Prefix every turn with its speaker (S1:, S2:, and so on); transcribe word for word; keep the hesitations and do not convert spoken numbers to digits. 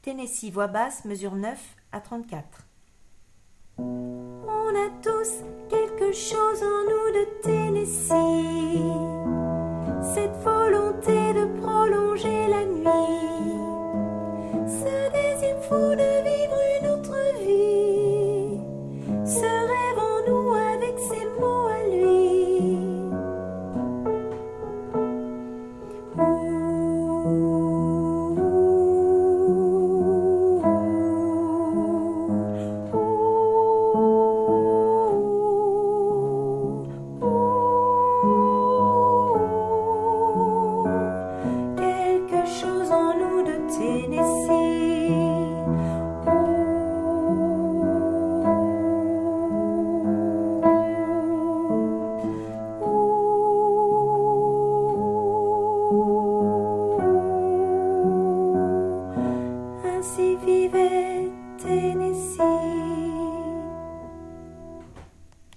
S1: Tennessee voix basse, mesure neuf à trente-quatre.
S2: On a tous quelque chose en nous de Tennessee, cette volonté de prolonger la nuit, ce désir fou de vivre une autre vie, ce rêve en nous avec ses mots à lui. Quelque chose en nous de Tennessee. Ainsi vivait